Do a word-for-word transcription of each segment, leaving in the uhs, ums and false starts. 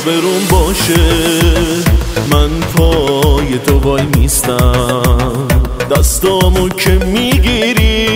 روبرون باشه. من پای تو وای میستم، دستامو که میگیری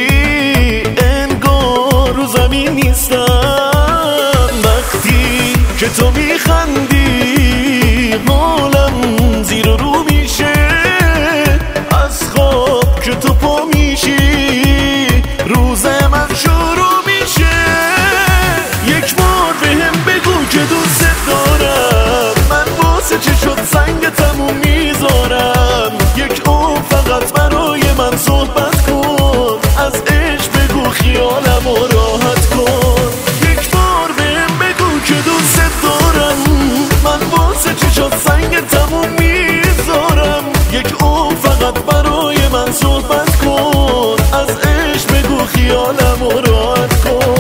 انگار رو زمین نیستم. وقتی که تو میخندی حالم زیر و رو میشه، از خواب که تو پا میشی روز من شروع میشه. یک بار بهم بگو که دوست دارم، من واسه چه شد سنگ تموم میذارم. یک عمر فقط برای من صحبت کن، از عشق بگو خیالم و راحت کن. یک بار بهم بگو که دوست دارم، من واسه چه شد سنگ تموم میذارم. یک عمر فقط برای من صحبت کن، از عشق بگو خیالم و راحت کن.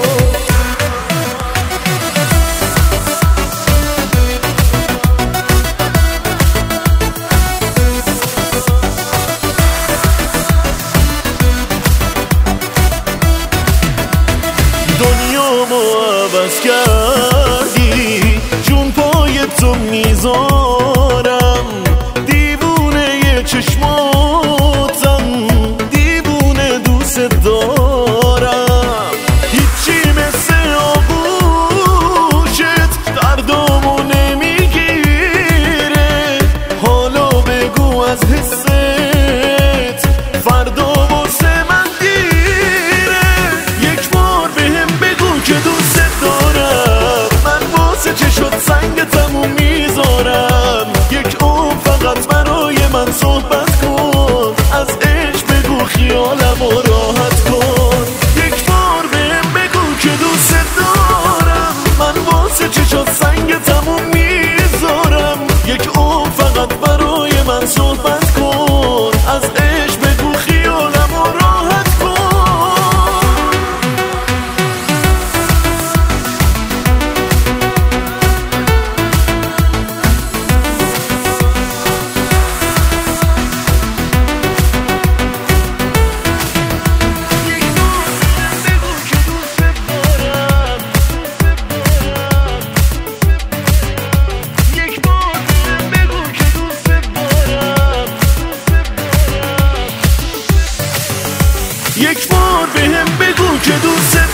دنیامو عوض کردی، جون پای تو میذارم. دیوونه ی چشماتم، دیوونه دوست دارم. هیچی مثل آغوشت دردامو نمیگیره. حالا بگو از حست فردا واسه من دیره. یک بار بهم بگو که دوست دارم، من واسه چه شد سنگ تموم میذارم. یک عمر فقط برای من صحبت کن، از عشق بگو خیالم و راحت کن. یک بار بهم بگو که دوست دارم، من واسه چه شد سنگ تموم میذارم. یک عمر فقط برای من صحبت کن، از عشق بگو خیالم و راحت کن. یک بار بهم بگو که دوست